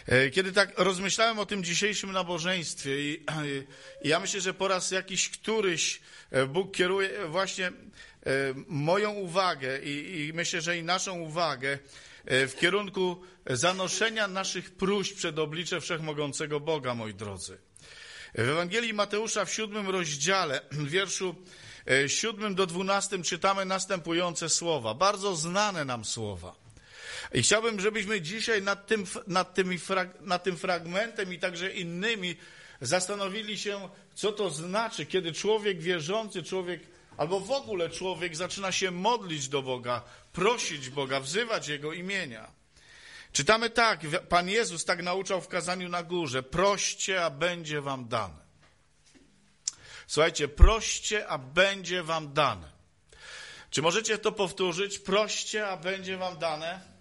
Kiedy tak rozmyślałem o tym dzisiejszym nabożeństwie i ja myślę, że po raz jakiś któryś Bóg kieruje właśnie moją uwagę i myślę, że i naszą uwagę w kierunku zanoszenia naszych próśb przed oblicze Wszechmogącego Boga, moi drodzy. W Ewangelii Mateusza w 7 rozdziale, w wierszu 7 do 12 czytamy następujące słowa, bardzo znane nam słowa. I chciałbym, żebyśmy dzisiaj nad tym fragmentem i także innymi zastanowili się, co to znaczy, kiedy człowiek wierzący, człowiek albo w ogóle człowiek zaczyna się modlić do Boga, prosić Boga, wzywać Jego imienia. Czytamy tak, Pan Jezus tak nauczał w kazaniu na górze, proście, a będzie wam dane. Słuchajcie, proście, a będzie wam dane. Czy możecie to powtórzyć? Proście, a będzie wam dane.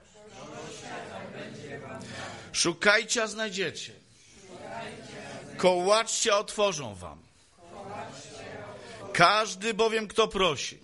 Szukajcie, a znajdziecie. Kołaczcie, a otworzą wam. Każdy bowiem, kto prosi,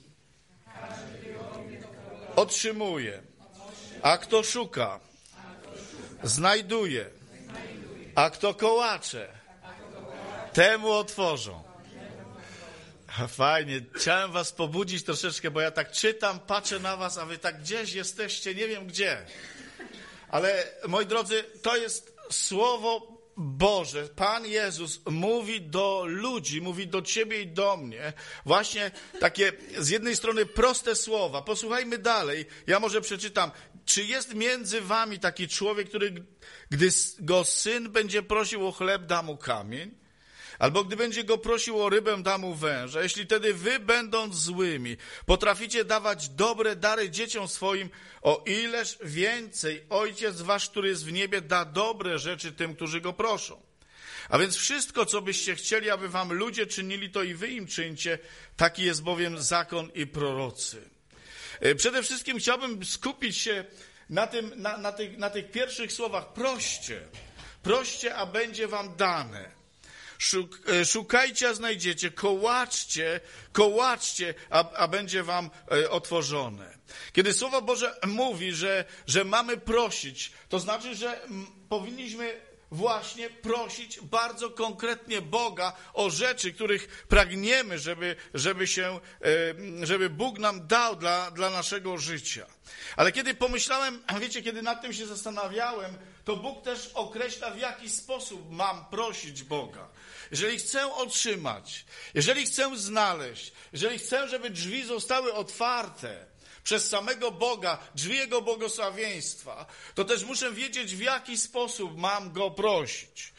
otrzymuje. A kto szuka, znajduje. A kto kołacze, temu otworzą. Fajnie. Chciałem was pobudzić troszeczkę, bo ja tak czytam, patrzę na was, a wy tak gdzieś jesteście, nie wiem gdzie. Ale, moi drodzy, to jest Słowo Boże. Pan Jezus mówi do ludzi, mówi do ciebie i do mnie. Właśnie takie z jednej strony proste słowa. Posłuchajmy dalej. Ja może przeczytam. Czy jest między wami taki człowiek, który, gdy go syn będzie prosił o chleb, da mu kamień? Albo gdy będzie go prosił o rybę, da mu węża. Jeśli tedy wy, będąc złymi, potraficie dawać dobre dary dzieciom swoim, o ileż więcej Ojciec wasz, który jest w niebie, da dobre rzeczy tym, którzy go proszą. A więc wszystko, co byście chcieli, aby wam ludzie czynili, to i wy im czyńcie. Taki jest bowiem zakon i prorocy. Przede wszystkim chciałbym skupić się na tych pierwszych słowach. Proście, a będzie wam dane. Szukajcie, a znajdziecie, kołaczcie, a będzie wam otworzone. Kiedy Słowo Boże mówi, że mamy prosić, to znaczy, że powinniśmy właśnie prosić bardzo konkretnie Boga o rzeczy, których pragniemy, żeby Bóg nam dał dla naszego życia. Ale kiedy pomyślałem, wiecie, kiedy nad tym się zastanawiałem, to Bóg też określa, w jaki sposób mam prosić Boga. Jeżeli chcę otrzymać, jeżeli chcę znaleźć, jeżeli chcę, żeby drzwi zostały otwarte przez samego Boga, drzwi Jego błogosławieństwa, to też muszę wiedzieć, w jaki sposób mam Go prosić.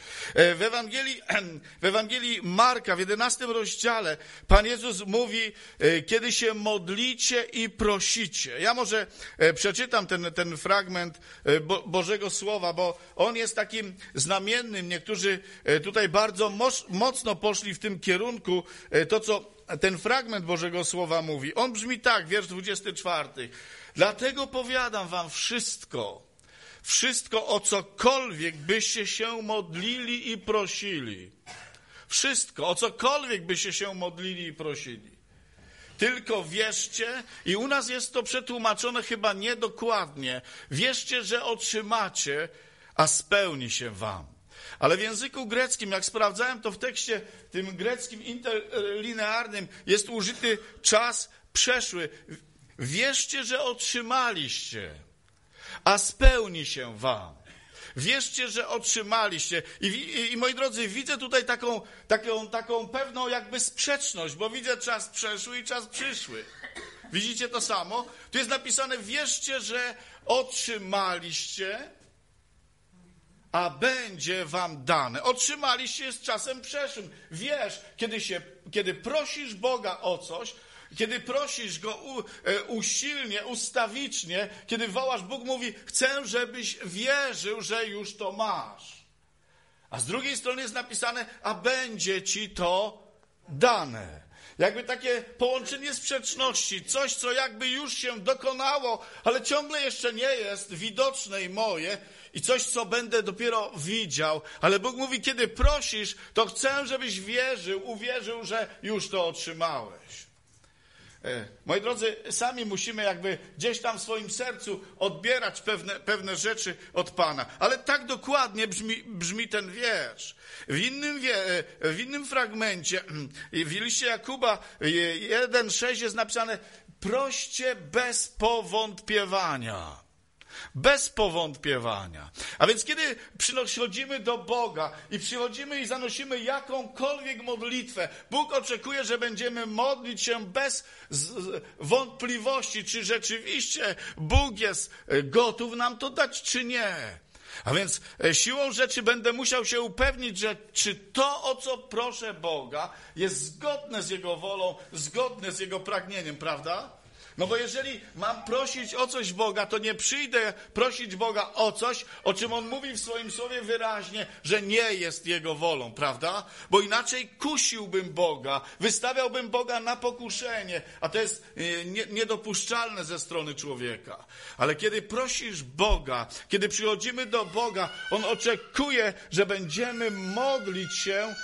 W Ewangelii Marka, w 11 rozdziale, Pan Jezus mówi, kiedy się modlicie i prosicie. Ja może przeczytam ten fragment Bożego Słowa, bo on jest takim znamiennym. Niektórzy tutaj bardzo mocno poszli w tym kierunku, to co ten fragment Bożego Słowa mówi. On brzmi tak, wiersz 24. Dlatego powiadam wam wszystko, o cokolwiek byście się modlili i prosili. Wszystko, o cokolwiek byście się modlili i prosili. Tylko wierzcie, i u nas jest to przetłumaczone chyba niedokładnie, wierzcie, że otrzymacie, a spełni się wam. Ale w języku greckim, jak sprawdzałem to w tekście tym greckim interlinearnym, jest użyty czas przeszły. Wierzcie, że otrzymaliście, a spełni się wam. Wierzcie, że otrzymaliście. I moi drodzy, widzę tutaj taką pewną jakby sprzeczność, bo widzę czas przeszły i czas przyszły. Widzicie to samo? Tu jest napisane, wierzcie, że otrzymaliście, a będzie wam dane. Otrzymaliście z czasem przeszłym. Wiesz, kiedy prosisz Boga o coś, kiedy prosisz Go usilnie, ustawicznie, kiedy wołasz, Bóg mówi, chcę, żebyś wierzył, że już to masz. A z drugiej strony jest napisane, a będzie ci to dane. Jakby takie połączenie sprzeczności, coś, co jakby już się dokonało, ale ciągle jeszcze nie jest widoczne i moje, i coś, co będę dopiero widział. Ale Bóg mówi, kiedy prosisz, to chcę, żebyś uwierzył, że już to otrzymałeś. Moi drodzy, sami musimy jakby gdzieś tam w swoim sercu odbierać pewne rzeczy od Pana. Ale tak dokładnie brzmi ten wiersz. W innym fragmencie, w liście Jakuba 1,6 jest napisane: proście bez powątpiewania. Bez powątpiewania. A więc kiedy przychodzimy do Boga i przychodzimy i zanosimy jakąkolwiek modlitwę, Bóg oczekuje, że będziemy modlić się bez wątpliwości, czy rzeczywiście Bóg jest gotów nam to dać, czy nie. A więc siłą rzeczy będę musiał się upewnić, że czy to, o co proszę Boga, jest zgodne z Jego wolą, zgodne z Jego pragnieniem, prawda? No bo jeżeli mam prosić o coś Boga, to nie przyjdę prosić Boga o coś, o czym On mówi w swoim słowie wyraźnie, że nie jest Jego wolą, prawda? Bo inaczej kusiłbym Boga, wystawiałbym Boga na pokuszenie, a to jest niedopuszczalne ze strony człowieka. Ale kiedy prosisz Boga, kiedy przychodzimy do Boga, On oczekuje, że będziemy modlić się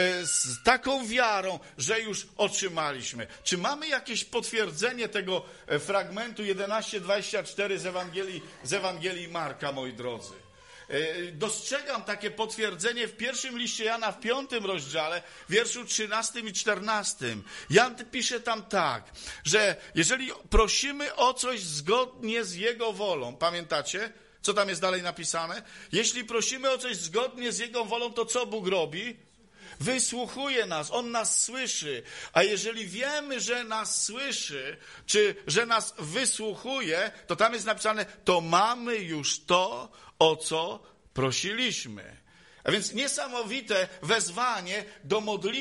z taką wiarą, że już otrzymaliśmy. Czy mamy jakieś potwierdzenie tego fragmentu 11:24 z Ewangelii Marka, moi drodzy? Dostrzegam takie potwierdzenie w pierwszym liście Jana, w 5 rozdziale, wierszu 13 i 14. Jan pisze tam tak, że jeżeli prosimy o coś zgodnie z Jego wolą, pamiętacie, co tam jest dalej napisane? Jeśli prosimy o coś zgodnie z Jego wolą, to co Bóg robi? Wysłuchuje nas, On nas słyszy. A jeżeli wiemy, że nas słyszy, czy że nas wysłuchuje, to tam jest napisane, to mamy już to, o co prosiliśmy. A więc niesamowite wezwanie do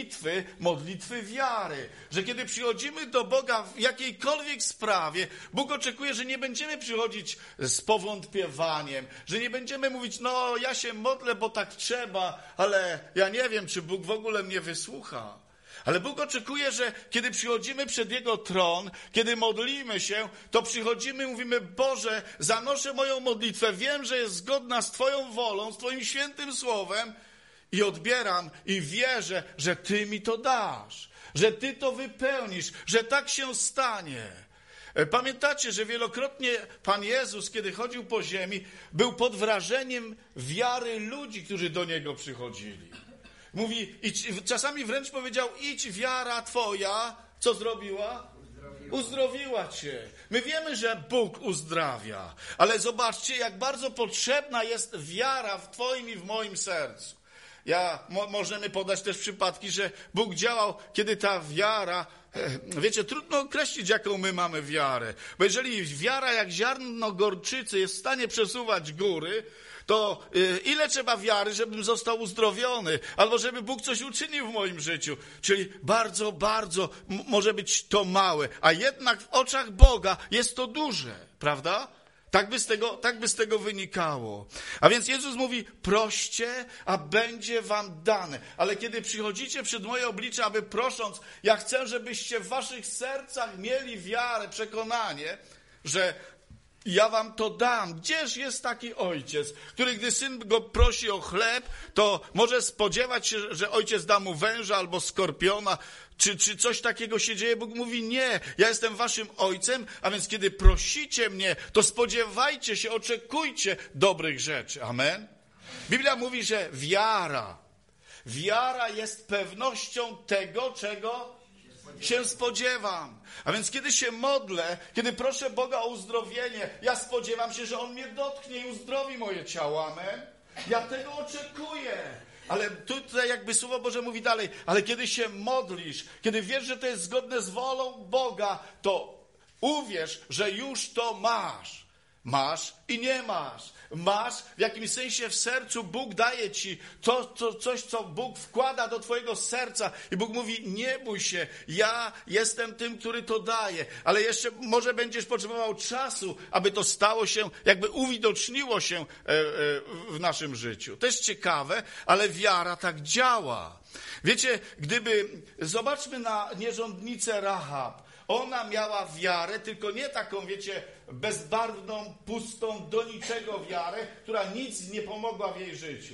modlitwy wiary. Że kiedy przychodzimy do Boga w jakiejkolwiek sprawie, Bóg oczekuje, że nie będziemy przychodzić z powątpiewaniem, że nie będziemy mówić, no ja się modlę, bo tak trzeba, ale ja nie wiem, czy Bóg w ogóle mnie wysłucha. Ale Bóg oczekuje, że kiedy przychodzimy przed Jego tron, kiedy modlimy się, to przychodzimy i mówimy, Boże, zanoszę moją modlitwę, wiem, że jest zgodna z Twoją wolą, z Twoim świętym słowem i odbieram i wierzę, że Ty mi to dasz, że Ty to wypełnisz, że tak się stanie. Pamiętacie, że wielokrotnie Pan Jezus, kiedy chodził po ziemi, był pod wrażeniem wiary ludzi, którzy do Niego przychodzili. Mówi, czasami wręcz powiedział, idź, wiara Twoja, co zrobiła? Uzdrowiła Cię. My wiemy, że Bóg uzdrawia, ale zobaczcie, jak bardzo potrzebna jest wiara w Twoim i w moim sercu. Możemy podać też przypadki, że Bóg działał, kiedy ta wiara, wiecie, trudno określić, jaką my mamy wiarę, bo jeżeli wiara jak ziarno gorczycy jest w stanie przesuwać góry, to ile trzeba wiary, żebym został uzdrowiony, albo żeby Bóg coś uczynił w moim życiu. Czyli bardzo, bardzo może być to małe, a jednak w oczach Boga jest to duże, prawda? Tak by z tego wynikało. A więc Jezus mówi, proście, a będzie wam dane. Ale kiedy przychodzicie przed moje oblicze, aby prosząc, ja chcę, żebyście w waszych sercach mieli wiarę, przekonanie, że ja wam to dam. Gdzież jest taki ojciec, który gdy syn go prosi o chleb, to może spodziewać się, że ojciec da mu węża albo skorpiona, czy coś takiego się dzieje? Bóg mówi, nie, ja jestem waszym ojcem, a więc kiedy prosicie mnie, to spodziewajcie się, oczekujcie dobrych rzeczy. Amen? Biblia mówi, że wiara jest pewnością tego, czego się spodziewam. A więc kiedy się modlę, kiedy proszę Boga o uzdrowienie, ja spodziewam się, że On mnie dotknie i uzdrowi moje ciało. Amen? Ja tego oczekuję. Ale tutaj jakby Słowo Boże mówi dalej, ale kiedy się modlisz, kiedy wiesz, że to jest zgodne z wolą Boga, to uwierz, że już to masz. Masz i nie masz. Masz w jakimś sensie w sercu, Bóg daje ci coś, co Bóg wkłada do twojego serca i Bóg mówi, nie bój się, ja jestem tym, który to daje, ale jeszcze może będziesz potrzebował czasu, aby to stało się, jakby uwidoczniło się w naszym życiu. To jest ciekawe, ale wiara tak działa. Wiecie, zobaczmy na nierządnicę Rahab. Ona miała wiarę, tylko nie taką, wiecie, bezbarwną, pustą, do niczego wiarę, która nic nie pomogła w jej życiu.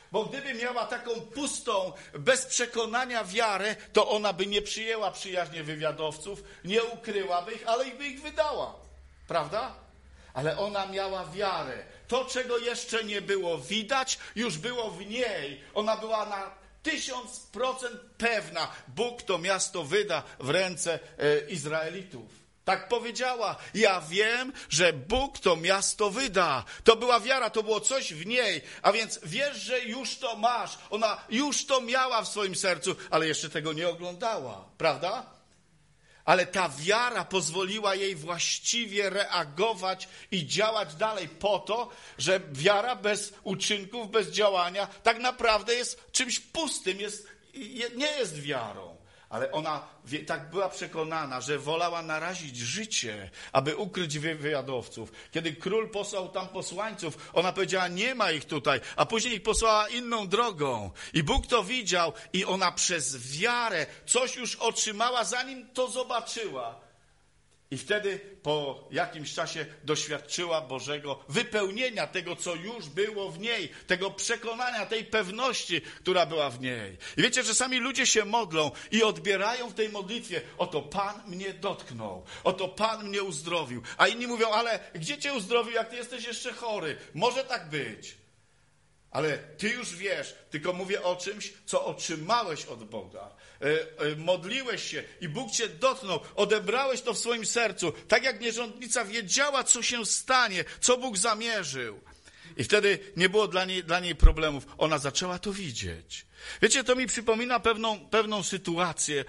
Bo gdyby miała taką pustą, bez przekonania wiarę, to ona by nie przyjęła przyjaźnie wywiadowców, nie ukryłaby ich, ale by ich wydała. Prawda? Ale ona miała wiarę. To, czego jeszcze nie było widać, już było w niej. Ona była na 1000% pewna. Bóg to miasto wyda w ręce Izraelitów. Tak powiedziała. Ja wiem, że Bóg to miasto wyda. To była wiara, to było coś w niej. A więc wiesz, że już to masz. Ona już to miała w swoim sercu, ale jeszcze tego nie oglądała. Prawda? Ale ta wiara pozwoliła jej właściwie reagować i działać dalej po to, że wiara bez uczynków, bez działania tak naprawdę jest czymś pustym, nie jest wiarą. Ale ona tak była przekonana, że wolała narazić życie, aby ukryć wywiadowców. Kiedy król posłał tam posłańców, ona powiedziała, nie ma ich tutaj, a później ich posłała inną drogą. I Bóg to widział i ona przez wiarę coś już otrzymała, zanim to zobaczyła. I wtedy po jakimś czasie doświadczyła Bożego wypełnienia tego, co już było w niej, tego przekonania, tej pewności, która była w niej. I wiecie, czasami ludzie się modlą i odbierają w tej modlitwie, oto Pan mnie dotknął, oto Pan mnie uzdrowił. A inni mówią, ale gdzie cię uzdrowił, jak ty jesteś jeszcze chory? Może tak być. Ale ty już wiesz, tylko mówię o czymś, co otrzymałeś od Boga. Modliłeś się i Bóg cię dotknął, odebrałeś to w swoim sercu, tak jak nierządnica wiedziała, co się stanie, co Bóg zamierzył. I wtedy nie było dla niej problemów. Ona zaczęła to widzieć. Wiecie, to mi przypomina pewną sytuację,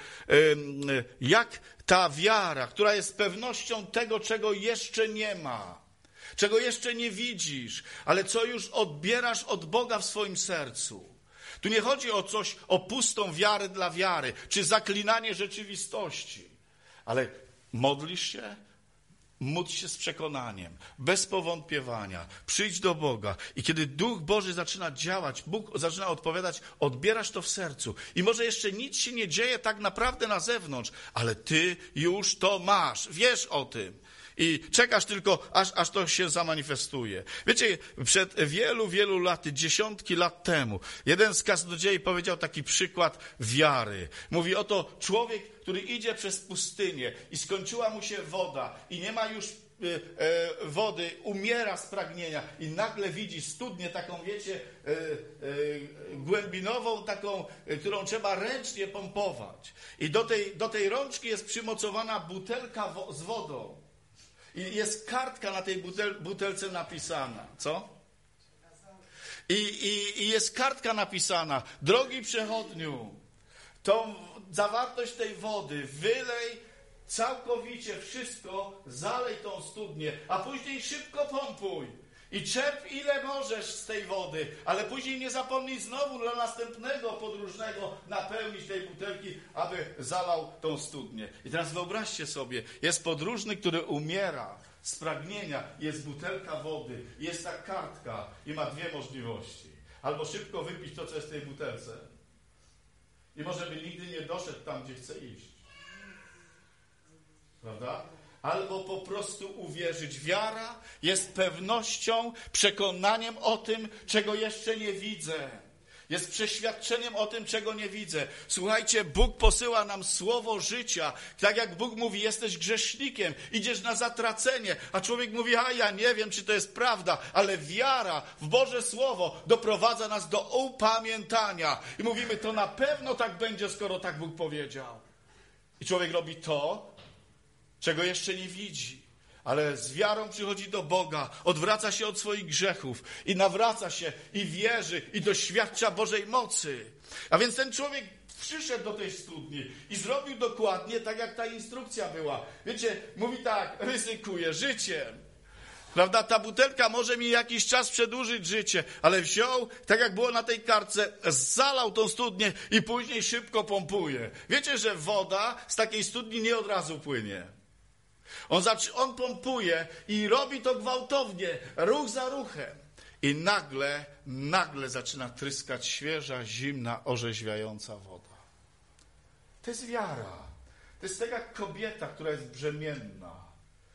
jak ta wiara, która jest pewnością tego, czego jeszcze nie ma, czego jeszcze nie widzisz, ale co już odbierasz od Boga w swoim sercu. Tu nie chodzi o coś, o pustą wiarę dla wiary, czy zaklinanie rzeczywistości, ale modlisz się, módl się z przekonaniem, bez powątpiewania, przyjdź do Boga i kiedy Duch Boży zaczyna działać, Bóg zaczyna odpowiadać, odbierasz to w sercu i może jeszcze nic się nie dzieje tak naprawdę na zewnątrz, ale ty już to masz, wiesz o tym. I czekasz tylko, aż to się zamanifestuje. Wiecie, przed wielu laty, dziesiątki lat temu, jeden z kaznodziei powiedział taki przykład wiary. Mówi, oto człowiek, który idzie przez pustynię i skończyła mu się woda i nie ma już wody, umiera z pragnienia i nagle widzi studnię taką, wiecie, głębinową, taką, którą trzeba ręcznie pompować. I do tej rączki jest przymocowana butelka z wodą. I jest kartka na tej butelce napisana. Co? I jest kartka napisana. Drogi przechodniu, tą zawartość tej wody wylej całkowicie wszystko, zalej tą studnię, a później szybko pompuj. I czerp ile możesz z tej wody, ale później nie zapomnij znowu dla następnego podróżnego napełnić tej butelki, aby zalał tą studnię. I teraz wyobraźcie sobie, jest podróżny, który umiera z pragnienia, jest butelka wody, jest ta kartka i ma dwie możliwości. Albo szybko wypić to, co jest w tej butelce i może by nigdy nie doszedł tam, gdzie chce iść. Prawda? Albo po prostu uwierzyć. Wiara jest pewnością, przekonaniem o tym, czego jeszcze nie widzę. Jest przeświadczeniem o tym, czego nie widzę. Słuchajcie, Bóg posyła nam słowo życia. Tak jak Bóg mówi, jesteś grzesznikiem, idziesz na zatracenie. A człowiek mówi, ja nie wiem, czy to jest prawda, ale wiara w Boże Słowo doprowadza nas do upamiętania. I mówimy, to na pewno tak będzie, skoro tak Bóg powiedział. I człowiek robi to, czego jeszcze nie widzi. Ale z wiarą przychodzi do Boga, odwraca się od swoich grzechów i nawraca się i wierzy i doświadcza Bożej mocy. A więc ten człowiek przyszedł do tej studni i zrobił dokładnie tak, jak ta instrukcja była. Wiecie, mówi tak, ryzykuje życiem. Prawda, ta butelka może mi jakiś czas przedłużyć życie, ale wziął, tak jak było na tej kartce, zalał tą studnię i później szybko pompuje. Wiecie, że woda z takiej studni nie od razu płynie. On pompuje i robi to gwałtownie, ruch za ruchem. I nagle zaczyna tryskać świeża, zimna, orzeźwiająca woda. To jest wiara. To jest taka kobieta, która jest brzemienna.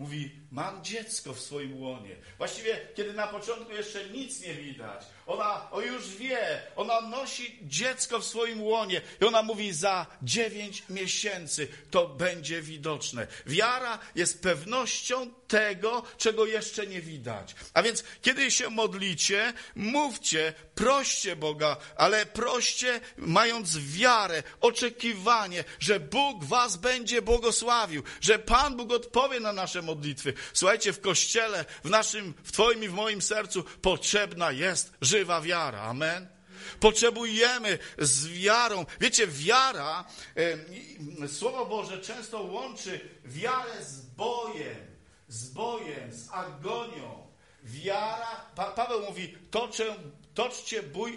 Mówi, mam dziecko w swoim łonie. Właściwie, kiedy na początku jeszcze nic nie widać, ona już wie, ona nosi dziecko w swoim łonie i ona mówi, za 9 miesięcy to będzie widoczne. Wiara jest pewnością tego, czego jeszcze nie widać. A więc, kiedy się modlicie, mówcie, proście Boga, ale proście mając wiarę, oczekiwanie, że Bóg was będzie błogosławił, że Pan Bóg odpowie na nasze modlitwy. Słuchajcie, w Kościele, w Twoim i w moim sercu potrzebna jest żywa wiara. Amen. Potrzebujemy z wiarą. Wiecie, wiara, Słowo Boże często łączy wiarę z bojem, z agonią. Wiara, Paweł mówi, toczcie bój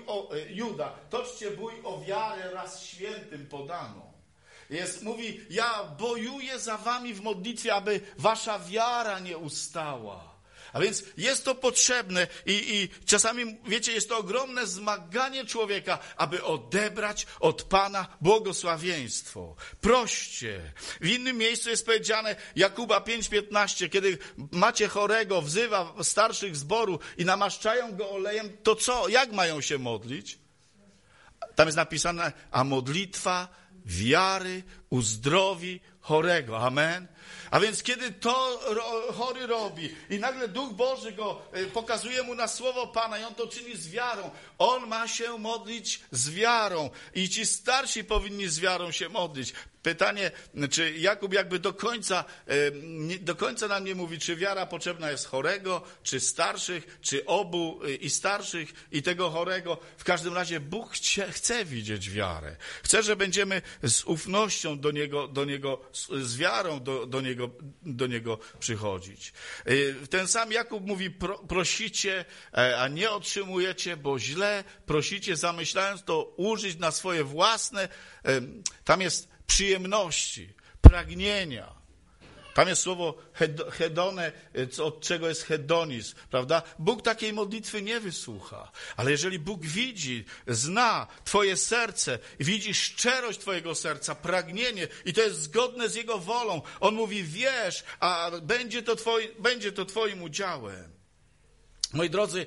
o wiarę raz świętym podaną. Mówi, ja bojuję za wami w modlitwie, aby wasza wiara nie ustała. A więc jest to potrzebne i czasami, wiecie, jest to ogromne zmaganie człowieka, aby odebrać od Pana błogosławieństwo. Proście. W innym miejscu jest powiedziane, Jakuba 5:15, kiedy macie chorego, wzywa starszych zboru i namaszczają go olejem, to co? Jak mają się modlić? Tam jest napisane, a modlitwa wiary uzdrowi chorego. Amen. A więc kiedy to chory robi i nagle Duch Boży go pokazuje mu na słowo Pana i on to czyni z wiarą, on ma się modlić z wiarą i ci starsi powinni z wiarą się modlić. Pytanie, czy Jakub jakby do końca nam nie mówi, czy wiara potrzebna jest chorego, czy starszych, czy obu i starszych i tego chorego. W każdym razie Bóg chce widzieć wiarę. Chce, że będziemy z ufnością do Niego, z wiarą do Niego przychodzić. Ten sam Jakub mówi, prosicie, a nie otrzymujecie, bo źle prosicie, zamyślając to użyć na swoje własne, tam jest przyjemności, pragnienia. Tam jest słowo hedone, od czego jest hedonizm, prawda? Bóg takiej modlitwy nie wysłucha. Ale jeżeli Bóg widzi, zna twoje serce, widzi szczerość twojego serca, pragnienie i to jest zgodne z Jego wolą, On mówi, wierz, a będzie to twoim udziałem. Moi drodzy,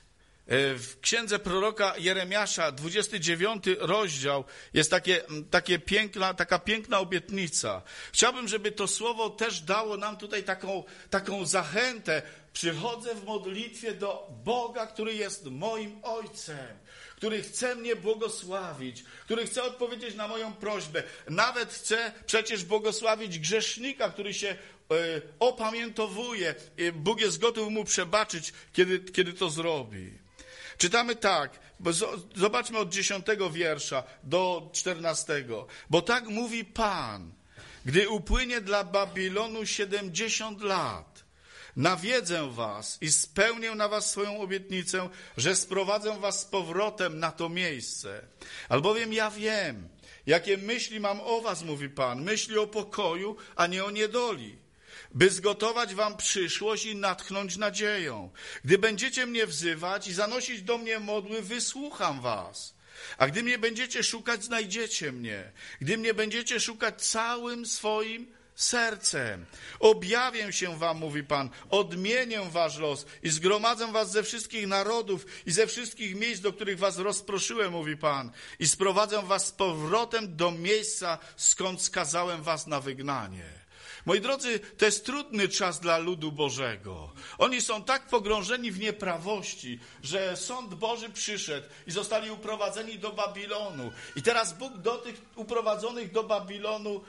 w księdze proroka Jeremiasza, 29 rozdział, jest taka piękna obietnica. Chciałbym, żeby to słowo też dało nam tutaj taką zachętę. Przychodzę w modlitwie do Boga, który jest moim Ojcem, który chce mnie błogosławić, który chce odpowiedzieć na moją prośbę. Nawet chce przecież błogosławić grzesznika, który się opamiętowuje. Bóg jest gotów mu przebaczyć, kiedy to zrobi. Czytamy tak, zobaczmy od 10 wiersza do 14. Bo tak mówi Pan, gdy upłynie dla Babilonu 70 lat, nawiedzę was i spełnię na was swoją obietnicę, że sprowadzę was z powrotem na to miejsce. Albowiem ja wiem, jakie myśli mam o was, mówi Pan, myśli o pokoju, a nie o niedoli, by zgotować wam przyszłość i natchnąć nadzieją. Gdy będziecie mnie wzywać i zanosić do mnie modły, wysłucham was. A gdy mnie będziecie szukać, znajdziecie mnie. Gdy mnie będziecie szukać całym swoim sercem. Objawię się wam, mówi Pan, odmienię wasz los i zgromadzę was ze wszystkich narodów i ze wszystkich miejsc, do których was rozproszyłem, mówi Pan, i sprowadzę was z powrotem do miejsca, skąd skazałem was na wygnanie. Moi drodzy, to jest trudny czas dla ludu Bożego. Oni są tak pogrążeni w nieprawości, że sąd Boży przyszedł i zostali uprowadzeni do Babilonu. I teraz Bóg do tych uprowadzonych do Babilonu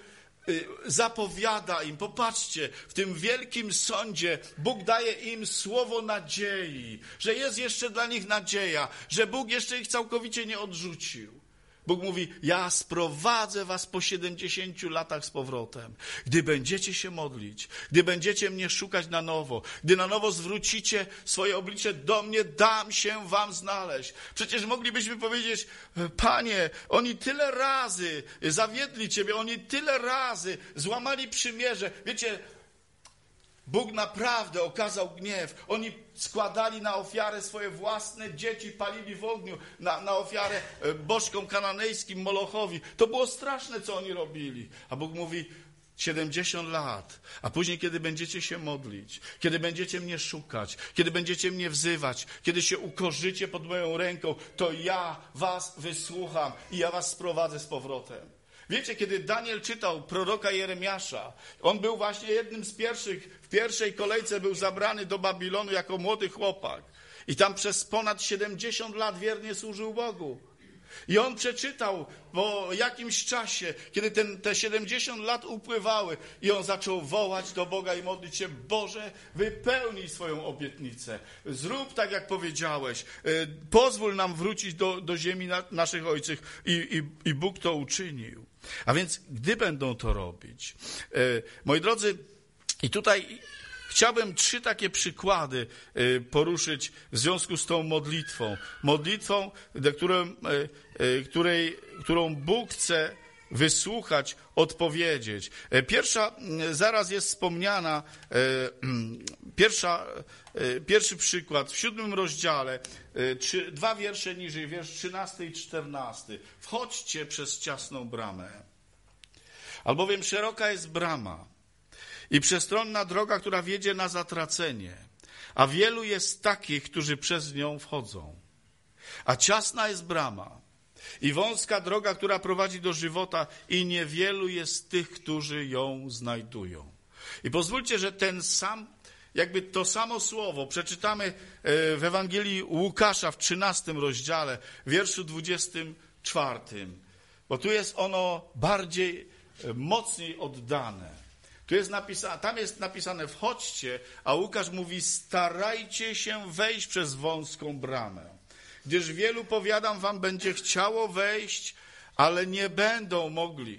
zapowiada im, popatrzcie, w tym wielkim sądzie Bóg daje im słowo nadziei, że jest jeszcze dla nich nadzieja, że Bóg jeszcze ich całkowicie nie odrzucił. Bóg mówi, ja sprowadzę was po 70 latach z powrotem. Gdy będziecie się modlić, gdy będziecie mnie szukać na nowo, gdy na nowo zwrócicie swoje oblicze do mnie, dam się wam znaleźć. Przecież moglibyśmy powiedzieć, Panie, oni tyle razy zawiedli Ciebie, oni tyle razy złamali przymierze. Wiecie, Bóg naprawdę okazał gniew. Oni składali na ofiarę swoje własne dzieci, palili w ogniu, na ofiarę bożkom kananejskim, Molochowi. To było straszne, co oni robili. A Bóg mówi, 70 lat, a później, kiedy będziecie się modlić, kiedy będziecie mnie szukać, kiedy będziecie mnie wzywać, kiedy się ukorzycie pod moją ręką, to ja was wysłucham i ja was sprowadzę z powrotem. Wiecie, kiedy Daniel czytał proroka Jeremiasza, on był właśnie jednym z pierwszych, w pierwszej kolejce był zabrany do Babilonu jako młody chłopak. I tam przez ponad 70 lat wiernie służył Bogu. I on przeczytał po jakimś czasie, kiedy te 70 lat upływały i on zaczął wołać do Boga i modlić się: Boże, wypełnij swoją obietnicę. Zrób tak, jak powiedziałeś. Pozwól nam wrócić do ziemi naszych ojców. I Bóg to uczynił. A więc gdy będą to robić? Moi drodzy, i tutaj chciałbym 3 takie przykłady poruszyć w związku z tą modlitwą. Modlitwą, którą Bóg chce wysłuchać, odpowiedzieć. Pierwsza zaraz jest wspomniana, pierwszy przykład w 7 rozdziale, 2 wiersze niżej, wiersz 13 i 14. Wchodźcie przez ciasną bramę, albowiem szeroka jest brama i przestronna droga, która wiedzie na zatracenie, a wielu jest takich, którzy przez nią wchodzą. A ciasna jest brama i wąska droga, która prowadzi do żywota, i niewielu jest tych, którzy ją znajdują. I pozwólcie, że to samo słowo przeczytamy w Ewangelii Łukasza w 13 rozdziale, wierszu 24, bo tu jest ono mocniej oddane. Tam jest napisane wchodźcie, a Łukasz mówi starajcie się wejść przez wąską bramę. Gdyż wielu, powiadam wam, będzie chciało wejść, ale nie będą mogli.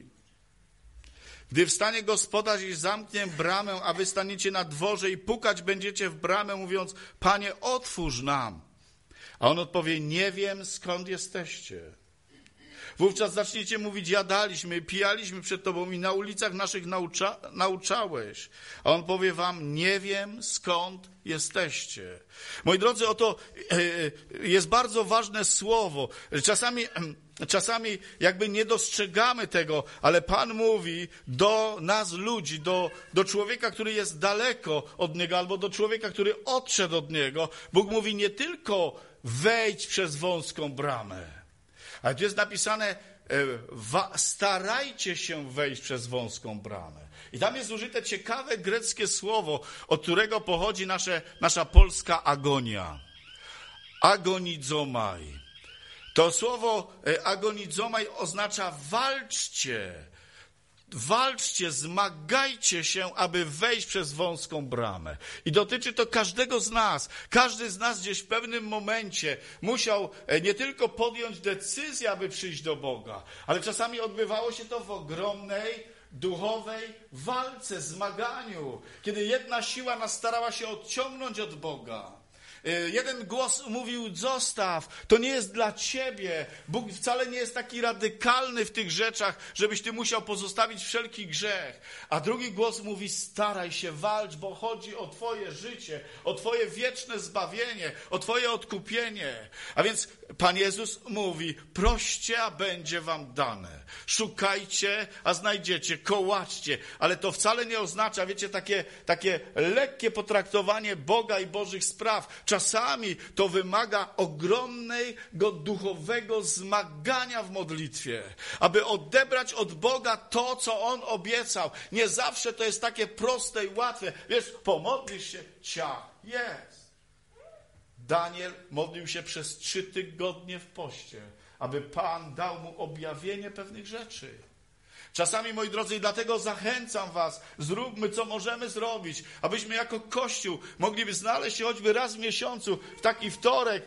Gdy wstanie gospodarz i zamknie bramę, a wy staniecie na dworze i pukać będziecie w bramę, mówiąc: Panie, otwórz nam. A on odpowie: nie wiem, skąd jesteście. Wówczas zaczniecie mówić: jadaliśmy, pijaliśmy przed Tobą i na ulicach naszych nauczałeś. A on powie wam: nie wiem, skąd jesteście. Moi drodzy, oto jest bardzo ważne słowo. Czasami jakby nie dostrzegamy tego, ale Pan mówi do nas ludzi, do człowieka, który jest daleko od Niego, albo do człowieka, który odszedł od Niego. Bóg mówi nie tylko wejdź przez wąską bramę, ale tu jest napisane: starajcie się wejść przez wąską bramę. I tam jest użyte ciekawe greckie słowo, od którego pochodzi nasza polska agonia. Agonizomai. To słowo agonizomai oznacza walczcie. Walczcie, zmagajcie się, aby wejść przez wąską bramę. I dotyczy to każdego z nas. Każdy z nas gdzieś w pewnym momencie musiał nie tylko podjąć decyzję, aby przyjść do Boga, ale czasami odbywało się to w ogromnej, duchowej walce, zmaganiu, kiedy jedna siła nas starała się odciągnąć od Boga. Jeden głos mówił: zostaw, to nie jest dla ciebie. Bóg wcale nie jest taki radykalny w tych rzeczach, żebyś ty musiał pozostawić wszelki grzech. A drugi głos mówi: staraj się, walcz, bo chodzi o twoje życie, o twoje wieczne zbawienie, o twoje odkupienie. A więc Pan Jezus mówi: proście, a będzie wam dane. Szukajcie, a znajdziecie, kołaczcie. Ale to wcale nie oznacza, wiecie, takie lekkie potraktowanie Boga i Bożych spraw. Czasami to wymaga ogromnego duchowego zmagania w modlitwie, aby odebrać od Boga to, co On obiecał. Nie zawsze to jest takie proste i łatwe. Wiesz, pomodlisz się, ciach, jest. Daniel modlił się przez 3 tygodnie w poście, aby Pan dał mu objawienie pewnych rzeczy. Czasami, moi drodzy, i dlatego zachęcam was, zróbmy, co możemy zrobić, abyśmy jako Kościół mogliby znaleźć się choćby raz w miesiącu, w taki wtorek,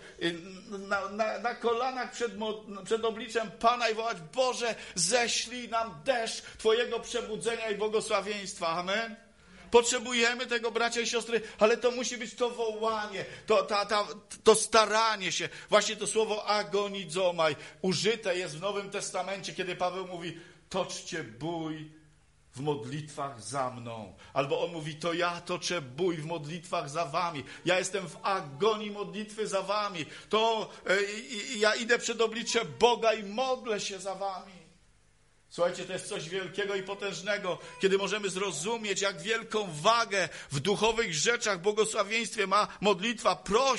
na kolanach przed obliczem Pana i wołać: Boże, ześlij nam deszcz Twojego przebudzenia i błogosławieństwa. Amen. Potrzebujemy tego, bracia i siostry, ale to musi być to wołanie, to staranie się. Właśnie to słowo agonizomai użyte jest w Nowym Testamencie, kiedy Paweł mówi: toczcie bój w modlitwach za mną. Albo on mówi: to ja toczę bój w modlitwach za wami. Ja jestem w agonii modlitwy za wami. Ja idę przed oblicze Boga i modlę się za wami. Słuchajcie, to jest coś wielkiego i potężnego, kiedy możemy zrozumieć, jak wielką wagę w duchowych rzeczach, błogosławieństwie ma modlitwa.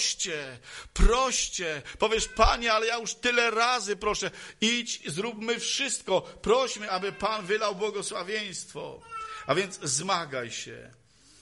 Proście. Powiesz, Panie, ale ja już tyle razy proszę, idź, zróbmy wszystko. Prośmy, aby Pan wylał błogosławieństwo. A więc zmagaj się,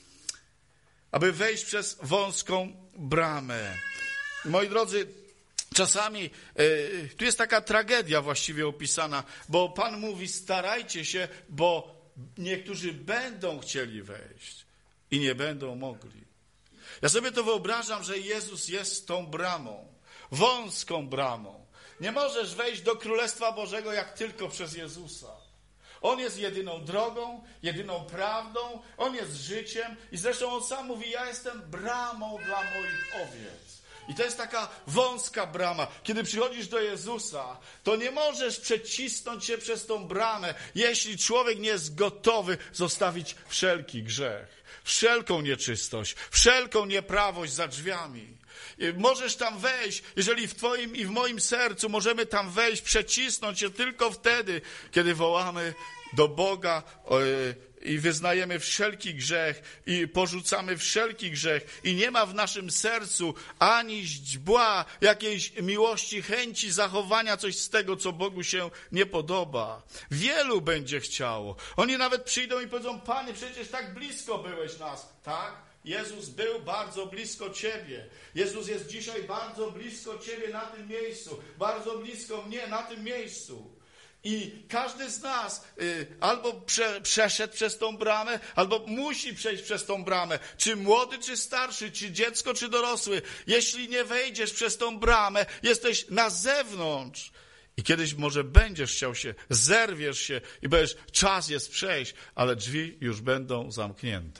aby wejść przez wąską bramę. Moi drodzy, czasami tu jest taka tragedia właściwie opisana, bo Pan mówi, starajcie się, bo niektórzy będą chcieli wejść i nie będą mogli. Ja sobie to wyobrażam, że Jezus jest tą bramą, wąską bramą. Nie możesz wejść do Królestwa Bożego jak tylko przez Jezusa. On jest jedyną drogą, jedyną prawdą, On jest życiem i zresztą On sam mówi, ja jestem bramą dla moich owiec. I to jest taka wąska brama. Kiedy przychodzisz do Jezusa, to nie możesz przecisnąć się przez tą bramę, jeśli człowiek nie jest gotowy zostawić wszelki grzech, wszelką nieczystość, wszelką nieprawość za drzwiami. Możesz tam wejść, jeżeli w Twoim i w moim sercu możemy tam wejść, przecisnąć się tylko wtedy, kiedy wołamy do Boga i wyznajemy wszelki grzech i porzucamy wszelki grzech i nie ma w naszym sercu ani źdźbła jakiejś miłości, chęci zachowania coś z tego, co Bogu się nie podoba. Wielu będzie chciało. Oni nawet przyjdą i powiedzą, Panie, przecież tak blisko byłeś nas. Tak? Jezus był bardzo blisko Ciebie. Jezus jest dzisiaj bardzo blisko Ciebie na tym miejscu. Bardzo blisko mnie na tym miejscu. I każdy z nas albo przeszedł przez tą bramę, albo musi przejść przez tą bramę. Czy młody, czy starszy, czy dziecko, czy dorosły. Jeśli nie wejdziesz przez tą bramę, jesteś na zewnątrz. I kiedyś może będziesz chciał się, zerwiesz się i powiesz, czas jest przejść, ale drzwi już będą zamknięte.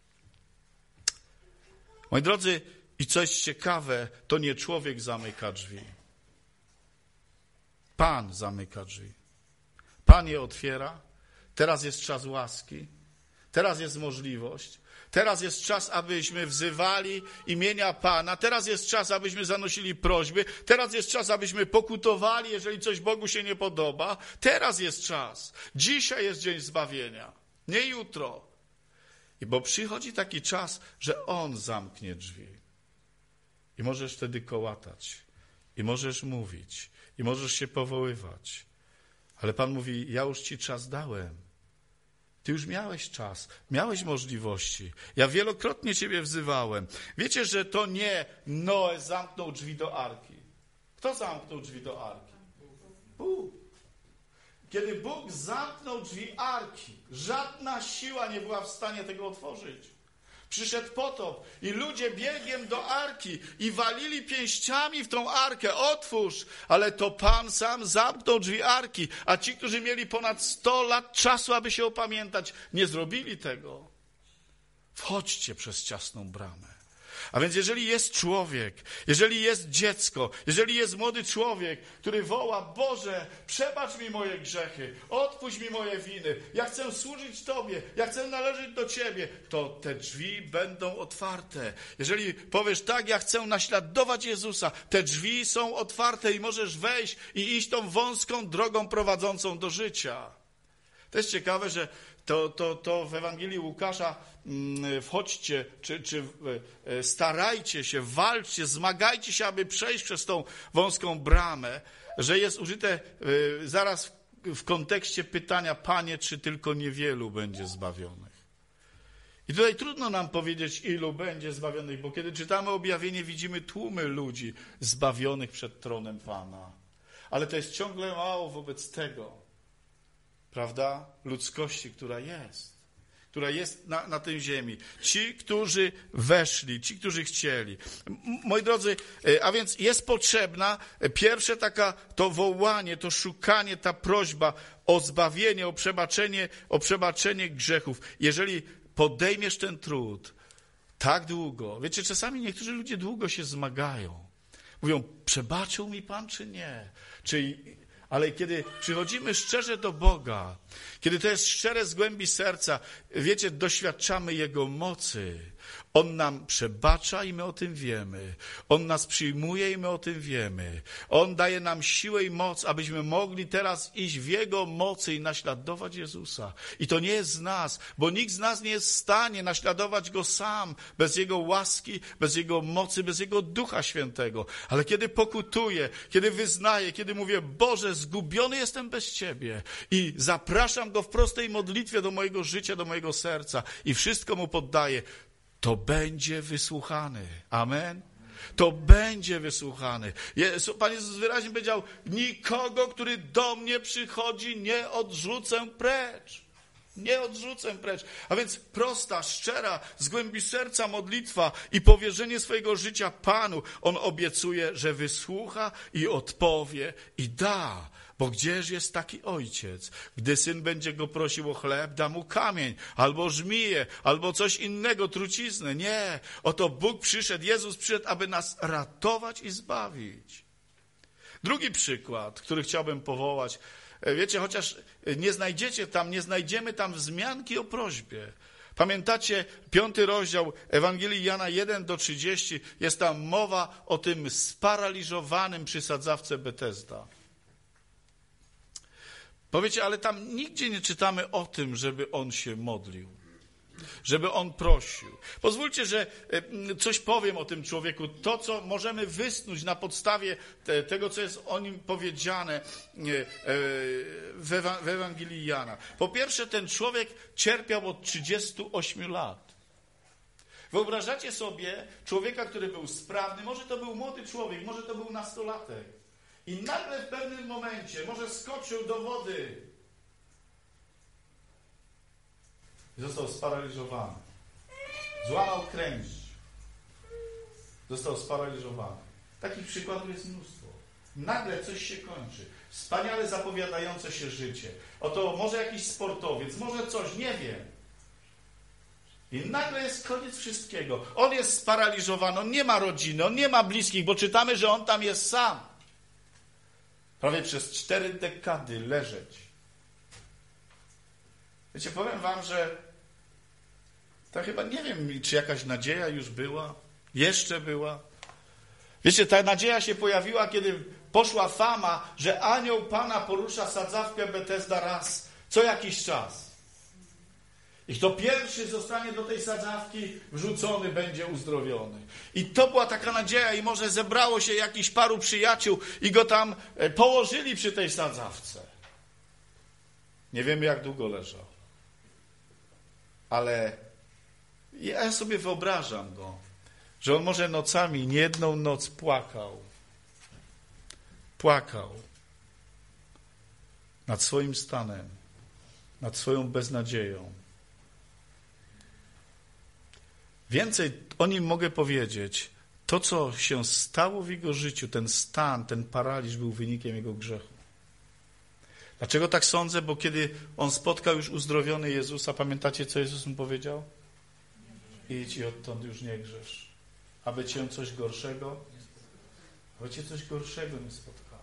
Moi drodzy, i coś ciekawe, to nie człowiek zamyka drzwi. Pan zamyka drzwi. Pan je otwiera. Teraz jest czas łaski. Teraz jest możliwość. Teraz jest czas, abyśmy wzywali imienia Pana. Teraz jest czas, abyśmy zanosili prośby. Teraz jest czas, abyśmy pokutowali, jeżeli coś Bogu się nie podoba. Teraz jest czas. Dzisiaj jest dzień zbawienia. Nie jutro. Bo przychodzi taki czas, że On zamknie drzwi. I możesz wtedy kołatać. I możesz mówić. I możesz się powoływać. Ale Pan mówi, ja już Ci czas dałem. Ty już miałeś czas, miałeś możliwości. Ja wielokrotnie Ciebie wzywałem. Wiecie, że to nie Noe zamknął drzwi do arki. Kto zamknął drzwi do arki? Bóg. Kiedy Bóg zamknął drzwi arki, żadna siła nie była w stanie tego otworzyć. Przyszedł potop i ludzie biegiem do arki i walili pięściami w tą arkę. Otwórz! Ale to Pan sam zamknął drzwi arki, a ci, którzy mieli ponad 100 lat czasu, aby się opamiętać, nie zrobili tego. Wchodźcie przez ciasną bramę. A więc jeżeli jest człowiek, jeżeli jest dziecko, jeżeli jest młody człowiek, który woła, Boże, przebacz mi moje grzechy, odpuść mi moje winy, ja chcę służyć Tobie, ja chcę należeć do Ciebie, to te drzwi będą otwarte. Jeżeli powiesz, tak, ja chcę naśladować Jezusa, te drzwi są otwarte i możesz wejść i iść tą wąską drogą prowadzącą do życia. To jest ciekawe, że to w Ewangelii Łukasza wchodźcie, czy starajcie się, walczcie, zmagajcie się, aby przejść przez tą wąską bramę, że jest użyte zaraz w kontekście pytania, Panie, czy tylko niewielu będzie zbawionych. I tutaj trudno nam powiedzieć, ilu będzie zbawionych, bo kiedy czytamy objawienie, widzimy tłumy ludzi zbawionych przed tronem Pana. Ale to jest ciągle mało wobec tego, prawda, ludzkości, która jest na tej ziemi. Ci, którzy weszli, ci, którzy chcieli. Moi drodzy, a więc jest potrzebna pierwsze to wołanie, to szukanie, ta prośba o zbawienie, o przebaczenie grzechów. Jeżeli podejmiesz ten trud tak długo, wiecie, czasami niektórzy ludzie długo się zmagają. Mówią, przebaczył mi Pan, czy nie? Ale kiedy przychodzimy szczerze do Boga, kiedy to jest szczere z głębi serca, wiecie, doświadczamy Jego mocy. On nam przebacza i my o tym wiemy. On nas przyjmuje i my o tym wiemy. On daje nam siłę i moc, abyśmy mogli teraz iść w Jego mocy i naśladować Jezusa. I to nie jest z nas, bo nikt z nas nie jest w stanie naśladować Go sam, bez Jego łaski, bez Jego mocy, bez Jego Ducha Świętego. Ale kiedy pokutuję, kiedy wyznaję, kiedy mówię, Boże, zgubiony jestem bez Ciebie i zapraszam Go w prostej modlitwie do mojego życia, do mojego serca i wszystko Mu poddaję, to będzie wysłuchany. Amen? To będzie wysłuchany. Pan Jezus wyraźnie powiedział, nikogo, który do mnie przychodzi, nie odrzucę precz. Nie odrzucę precz. A więc prosta, szczera, z głębi serca modlitwa i powierzenie swojego życia Panu. On obiecuje, że wysłucha i odpowie i da. Bo gdzież jest taki ojciec? Gdy syn będzie go prosił o chleb, da mu kamień, albo żmiję, albo coś innego, truciznę. Nie, oto Bóg przyszedł, Jezus przyszedł, aby nas ratować i zbawić. Drugi przykład, który chciałbym powołać. Wiecie, chociaż nie znajdziemy tam wzmianki o prośbie. Pamiętacie 5 rozdział Ewangelii Jana 1-30, jest tam mowa o tym sparaliżowanym przy sadzawce Betesda. Powiecie, ale tam nigdzie nie czytamy o tym, żeby on się modlił, żeby on prosił. Pozwólcie, że coś powiem o tym człowieku. To, co możemy wysnuć na podstawie tego, co jest o nim powiedziane w Ewangelii Jana. Po pierwsze, ten człowiek cierpiał od 38 lat. Wyobrażacie sobie człowieka, który był sprawny, może to był młody człowiek, może to był nastolatek. I nagle w pewnym momencie może skoczył do wody i został sparaliżowany. Złamał kręć. Został sparaliżowany. Takich przykładów jest mnóstwo. Nagle coś się kończy. Wspaniale zapowiadające się życie. Oto może jakiś sportowiec, może coś, nie wiem. I nagle jest koniec wszystkiego. On jest sparaliżowany, on nie ma rodziny, on nie ma bliskich, bo czytamy, że on tam jest sam. Prawie przez 4 dekady leżeć. Wiecie, powiem wam, że to chyba nie wiem, czy jakaś nadzieja już była, jeszcze była. Wiecie, ta nadzieja się pojawiła, kiedy poszła fama, że anioł Pana porusza sadzawkę Betesda raz, co jakiś czas. I kto pierwszy zostanie do tej sadzawki wrzucony, będzie uzdrowiony. I to była taka nadzieja i może zebrało się jakiś paru przyjaciół i go tam położyli przy tej sadzawce. Nie wiemy, jak długo leżał. Ale ja sobie wyobrażam go, że on może nocami, nie jedną noc płakał. Płakał nad swoim stanem, nad swoją beznadzieją. Więcej o nim mogę powiedzieć. To, co się stało w jego życiu, ten stan, ten paraliż był wynikiem jego grzechu. Dlaczego tak sądzę? Bo kiedy on spotkał już uzdrowiony Jezusa, pamiętacie, co Jezus mu powiedział? Idź i odtąd już nie grzesz. Aby cię coś gorszego nie spotkało.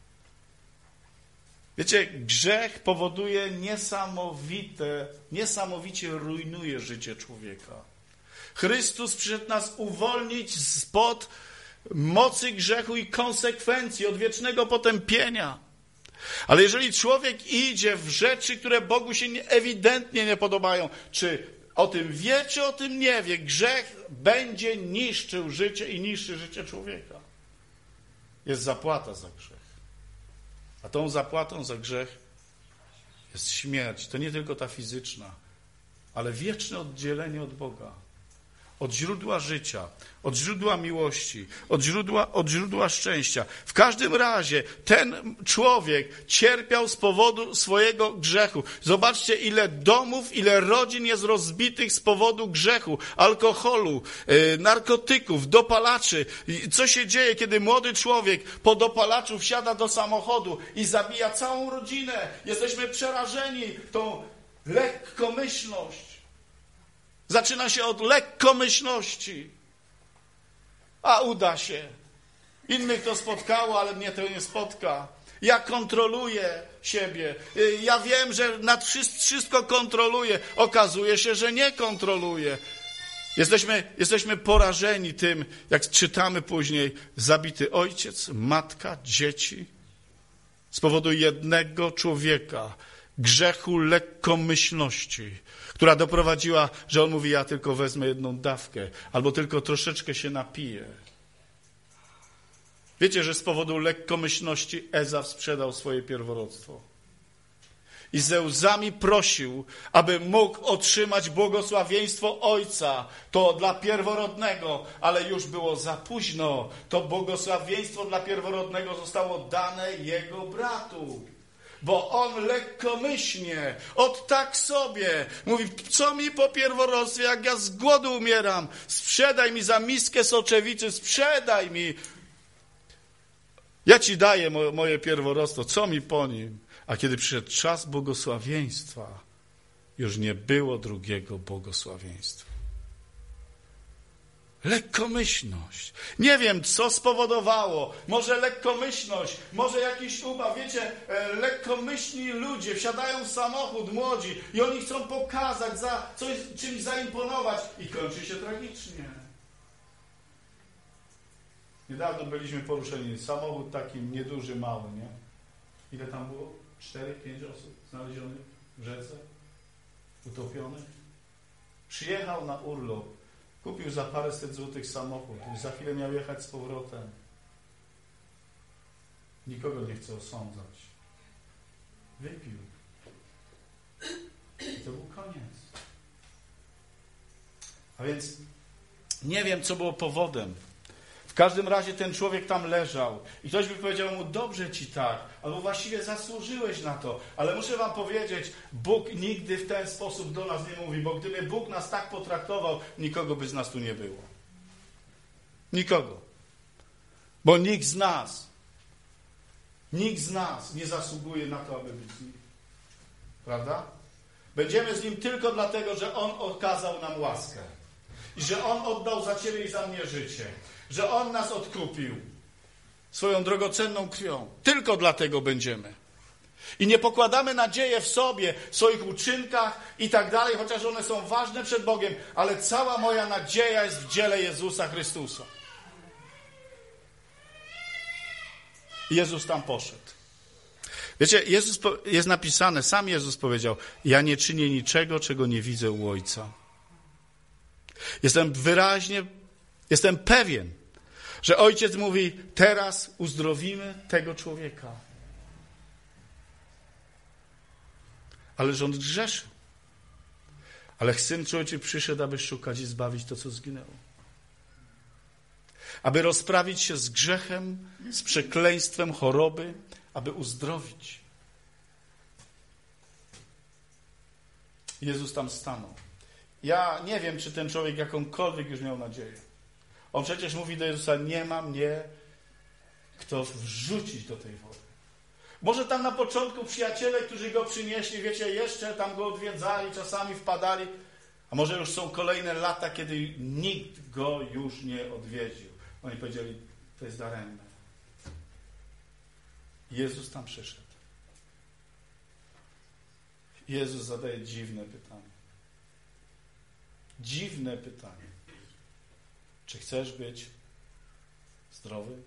Wiecie, grzech powoduje niesamowicie rujnuje życie człowieka. Chrystus przyszedł nas uwolnić spod mocy grzechu i konsekwencji, od wiecznego potępienia. Ale jeżeli człowiek idzie w rzeczy, które Bogu się ewidentnie nie podobają, czy o tym wie, czy o tym nie wie, grzech będzie niszczył życie i niszczy życie człowieka. Jest zapłata za grzech. A tą zapłatą za grzech jest śmierć. To nie tylko ta fizyczna, ale wieczne oddzielenie od Boga. Od źródła życia, od źródła miłości, od źródła szczęścia. W każdym razie ten człowiek cierpiał z powodu swojego grzechu. Zobaczcie, ile domów, ile rodzin jest rozbitych z powodu grzechu, alkoholu, narkotyków, dopalaczy. Co się dzieje, kiedy młody człowiek po dopalaczu wsiada do samochodu i zabija całą rodzinę? Jesteśmy przerażeni tą lekkomyślność. Zaczyna się od lekkomyślności. A uda się. Innych to spotkało, ale mnie to nie spotka. Ja kontroluję siebie. Ja wiem, że nad wszystko kontroluję. Okazuje się, że nie kontroluję. Jesteśmy porażeni tym, jak czytamy później, zabity ojciec, matka, dzieci z powodu jednego człowieka, grzechu lekkomyślności, która doprowadziła, że on mówi, ja tylko wezmę jedną dawkę, albo tylko troszeczkę się napiję. Wiecie, że z powodu lekkomyślności Ezaw sprzedał swoje pierworództwo. I ze łzami prosił, aby mógł otrzymać błogosławieństwo ojca. To dla pierworodnego, ale już było za późno. To błogosławieństwo dla pierworodnego zostało dane jego bratu. Bo on lekkomyślnie, tak sobie, mówi, co mi po pierworodstwie, jak ja z głodu umieram, sprzedaj mi za miskę soczewicy, sprzedaj mi. Ja ci daję moje pierworodstwo, co mi po nim? A kiedy przyszedł czas błogosławieństwa, już nie było drugiego błogosławieństwa. Lekkomyślność. Nie wiem, co spowodowało. Może lekkomyślność, może jakiś ubaw. Wiecie, lekkomyślni ludzie wsiadają w samochód, młodzi, i oni chcą pokazać, czymś zaimponować, i kończy się tragicznie. Niedawno byliśmy poruszeni. Samochód taki nieduży, mały, nie? Ile tam było? 4-5 osób znalezionych w rzece, utopionych. Przyjechał na urlop, kupił za paręset złotych samochód i za chwilę miał jechać z powrotem. Nikogo nie chce osądzać. Wypił. I to był koniec. A więc nie wiem, co było powodem. W każdym razie ten człowiek tam leżał i ktoś by powiedział mu, dobrze ci tak, albo właściwie zasłużyłeś na to, ale muszę wam powiedzieć, Bóg nigdy w ten sposób do nas nie mówi, bo gdyby Bóg nas tak potraktował, nikogo by z nas tu nie było. Nikogo. Bo nikt z nas nie zasługuje na to, aby być z nim. Prawda? Będziemy z nim tylko dlatego, że on okazał nam łaskę. I że on oddał za ciebie i za mnie życie. Że on nas odkupił swoją drogocenną krwią. Tylko dlatego będziemy. I nie pokładamy nadziei w sobie, w swoich uczynkach i tak dalej, chociaż one są ważne przed Bogiem, ale cała moja nadzieja jest w dziele Jezusa Chrystusa. I Jezus tam poszedł. Wiecie, jest napisane, sam Jezus powiedział, ja nie czynię niczego, czego nie widzę u Ojca. Jestem pewien, że Ojciec mówi, teraz uzdrowimy tego człowieka. Ależ on grzeszył. Ale Syn Człowieczy przyszedł, aby szukać i zbawić to, co zginęło. Aby rozprawić się z grzechem, z przekleństwem choroby, aby uzdrowić. Jezus tam stanął. Ja nie wiem, czy ten człowiek jakąkolwiek już miał nadzieję. On przecież mówi do Jezusa, nie ma mnie kto wrzucić do tej wody. Może tam na początku przyjaciele, którzy go przynieśli, wiecie, jeszcze tam go odwiedzali, czasami wpadali, a może już są kolejne lata, kiedy nikt go już nie odwiedził. Oni powiedzieli, to jest daremne. Jezus tam przyszedł. Jezus zadaje dziwne pytanie. Dziwne pytanie. Czy chcesz być zdrowy?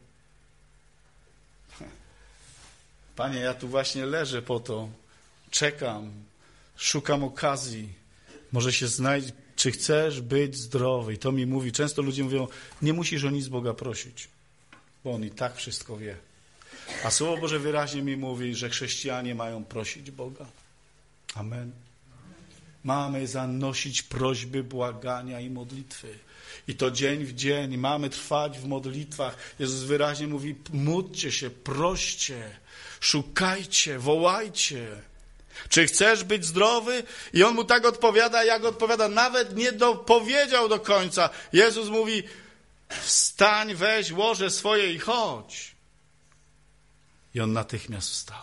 Panie, ja tu właśnie leżę po to. Czekam. Szukam okazji. Może się znajdzie. Czy chcesz być zdrowy? I to mi mówi. Często ludzie mówią, nie musisz o nic Boga prosić. Bo On i tak wszystko wie. A Słowo Boże wyraźnie mi mówi, że chrześcijanie mają prosić Boga. Amen. Mamy zanosić prośby, błagania i modlitwy. I to dzień w dzień. Mamy trwać w modlitwach. Jezus wyraźnie mówi, módlcie się, proście, szukajcie, wołajcie. Czy chcesz być zdrowy? I on mu tak odpowiada, jak odpowiada. Nawet nie dopowiedział do końca. Jezus mówi, wstań, weź łoże swoje i chodź. I on natychmiast wstał.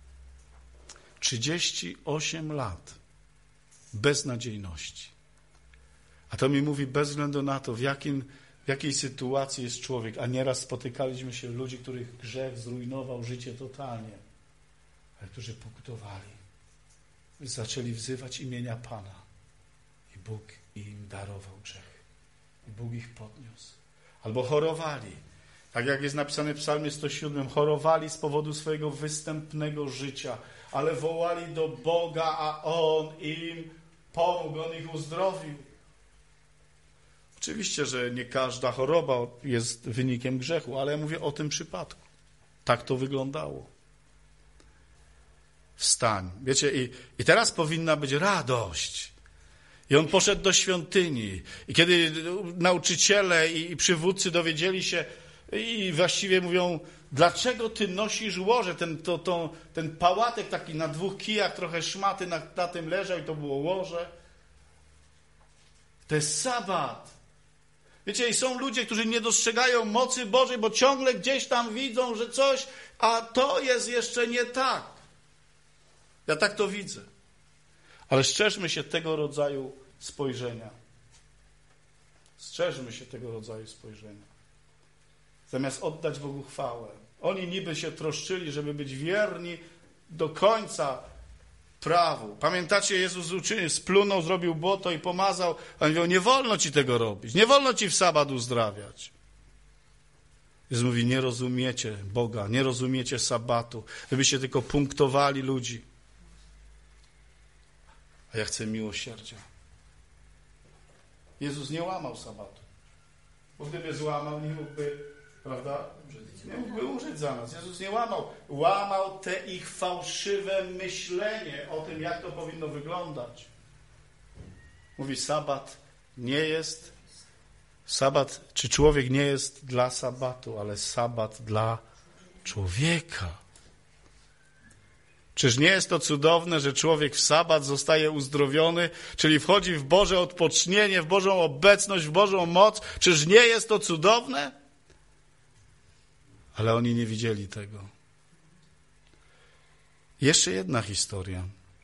38 lat beznadziejności. A to mi mówi bez względu na to, w jakiej sytuacji jest człowiek. A nieraz spotykaliśmy się ludzi, których grzech zrujnował życie totalnie, ale którzy pokutowali. Zaczęli wzywać imienia Pana i Bóg im darował grzech. I Bóg ich podniósł. Albo chorowali. Tak jak jest napisane w Psalmie 107, chorowali z powodu swojego występnego życia, ale wołali do Boga, a On im pomógł, On ich uzdrowił. Oczywiście, że nie każda choroba jest wynikiem grzechu, ale ja mówię o tym przypadku. Tak to wyglądało. Wstań. Wiecie, i teraz powinna być radość. I on poszedł do świątyni. I kiedy nauczyciele i przywódcy dowiedzieli się i właściwie mówią, dlaczego ty nosisz łoże? Ten pałatek taki na 2 kijach, trochę szmaty na tym leżał i to było łoże. To jest sabat. Wiecie, i są ludzie, którzy nie dostrzegają mocy Bożej, bo ciągle gdzieś tam widzą, że coś, a to jest jeszcze nie tak. Ja tak to widzę. Ale strzeżmy się tego rodzaju spojrzenia. Strzeżmy się tego rodzaju spojrzenia. Zamiast oddać Bogu chwałę. Oni niby się troszczyli, żeby być wierni do końca prawu. Pamiętacie, Jezus splunął, zrobił błoto i pomazał. On mówił, nie wolno ci tego robić. Nie wolno ci w sabat uzdrawiać. Jezus mówi, nie rozumiecie Boga, nie rozumiecie sabatu. Wybyście tylko punktowali ludzi. A ja chcę miłosierdzia. Jezus nie łamał sabatu. Bo gdyby złamał, nie mógłby, prawda, nie mógłby umrzeć za nas. Jezus nie łamał. Łamał te ich fałszywe myślenie o tym, jak to powinno wyglądać. Mówi, sabat czy człowiek nie jest dla sabatu, ale sabat dla człowieka. Czyż nie jest to cudowne, że człowiek w sabat zostaje uzdrowiony, czyli wchodzi w Boże odpocznienie, w Bożą obecność, w Bożą moc? Czyż nie jest to cudowne? Ale oni nie widzieli tego. Jeszcze jedna historia,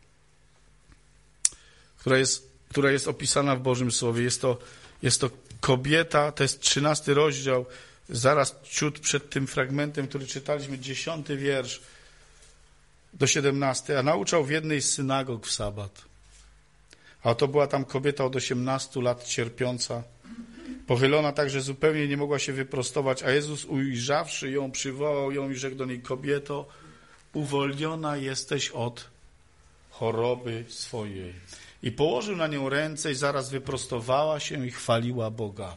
która jest opisana w Bożym Słowie. Jest to kobieta, to jest 13 rozdział, zaraz ciut przed tym fragmentem, który czytaliśmy, 10 wiersz do 17, a nauczał w jednej z synagog w sabat. A oto była tam kobieta od 18 lat cierpiąca, pochylona tak, że zupełnie nie mogła się wyprostować, a Jezus ujrzawszy ją, przywołał ją i rzekł do niej, kobieto, uwolniona jesteś od choroby swojej. I położył na nią ręce i zaraz wyprostowała się i chwaliła Boga.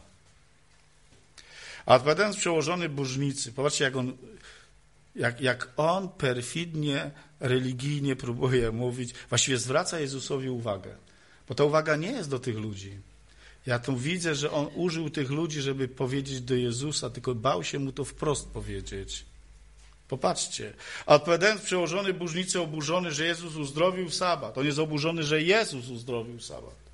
A odpowiadając przełożony burznicy, popatrzcie, jak on perfidnie, religijnie próbuje mówić, właściwie zwraca Jezusowi uwagę. Bo ta uwaga nie jest do tych ludzi. Ja tu widzę, że on użył tych ludzi, żeby powiedzieć do Jezusa, tylko bał się mu to wprost powiedzieć. Popatrzcie. A odpowiadając przełożony burznicy oburzony, że Jezus uzdrowił w sabat. On jest oburzony, że Jezus uzdrowił w sabat.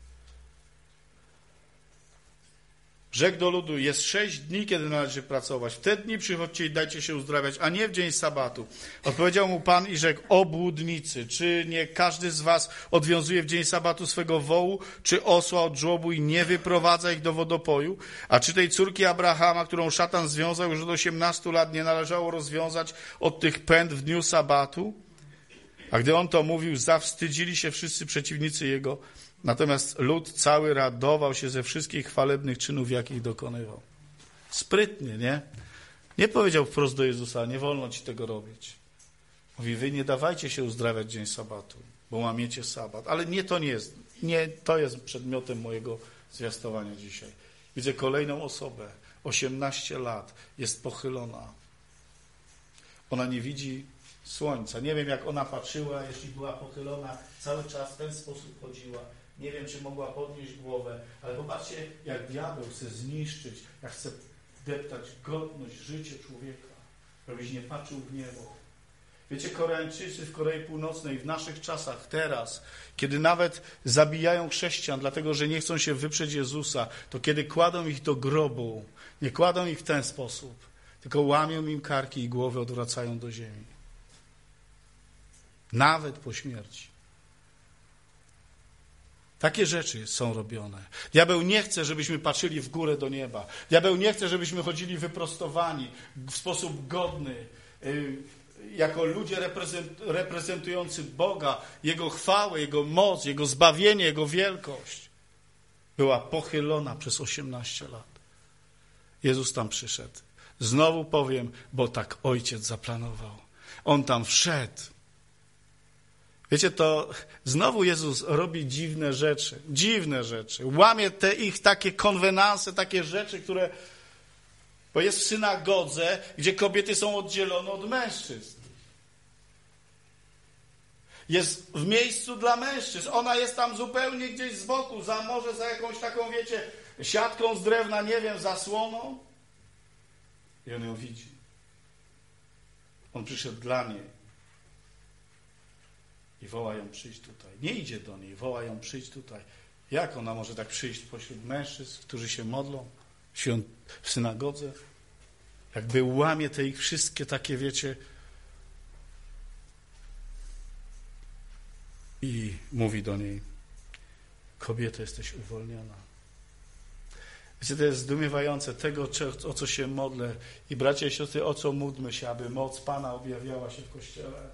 Rzekł do ludu, jest 6 dni, kiedy należy pracować. W te dni przychodźcie i dajcie się uzdrawiać, a nie w dzień sabatu. Odpowiedział mu Pan i rzekł, obłudnicy, czy nie każdy z was odwiązuje w dzień sabatu swego wołu, czy osła od żłobu i nie wyprowadza ich do wodopoju? A czy tej córki Abrahama, którą szatan związał już od 18 lat, nie należało rozwiązać od tych pęd w dniu sabatu? A gdy on to mówił, zawstydzili się wszyscy przeciwnicy jego. Natomiast lud cały radował się ze wszystkich chwalebnych czynów, jakich dokonywał. Sprytnie, nie? Nie powiedział wprost do Jezusa, nie wolno ci tego robić. Mówi, wy nie dawajcie się uzdrawiać dzień sabatu, bo łamiecie sabat. Ale nie to jest przedmiotem mojego zwiastowania dzisiaj. Widzę kolejną osobę, 18 lat, jest pochylona. Ona nie widzi słońca. Nie wiem, jak ona patrzyła, jeśli była pochylona, cały czas w ten sposób chodziła. Nie wiem, czy mogła podnieść głowę, ale popatrzcie, jak diabeł chce zniszczyć, jak chce deptać godność, życie człowieka, żebyś nie patrzył w niebo. Wiecie, Koreańczycy w Korei Północnej w naszych czasach, teraz, kiedy nawet zabijają chrześcijan, dlatego że nie chcą się wyprzeć Jezusa, to kiedy kładą ich do grobu, nie kładą ich w ten sposób, tylko łamią im karki i głowy odwracają do ziemi. Nawet po śmierci. Takie rzeczy są robione. Diabeł nie chce, żebyśmy patrzyli w górę do nieba. Diabeł nie chce, żebyśmy chodzili wyprostowani w sposób godny, jako ludzie reprezentujący Boga, Jego chwałę, Jego moc, Jego zbawienie, Jego wielkość. była pochylona przez 18 lat. Jezus tam przyszedł. Znowu powiem, bo tak Ojciec zaplanował. On tam wszedł. Wiecie, to znowu Jezus robi dziwne rzeczy. Łamie te ich takie konwenanse, takie rzeczy, które... Bo jest w synagodze, gdzie kobiety są oddzielone od mężczyzn. Jest w miejscu dla mężczyzn. Ona jest tam zupełnie gdzieś z boku, może za jakąś taką, wiecie, siatką z drewna, nie wiem, zasłoną. I on ją widzi. On przyszedł dla niej. I woła ją, przyjdź tutaj. Nie idzie do niej, woła ją, przyjdź tutaj. Jak ona może tak przyjść pośród mężczyzn, którzy się modlą w synagodze? Jakby łamie te ich wszystkie takie, wiecie... I mówi do niej, kobieto, jesteś uwolniona. Wiecie, to jest zdumiewające tego, o co się modlę. I bracia i siostry, o co módlmy się, aby moc Pana objawiała się w Kościele.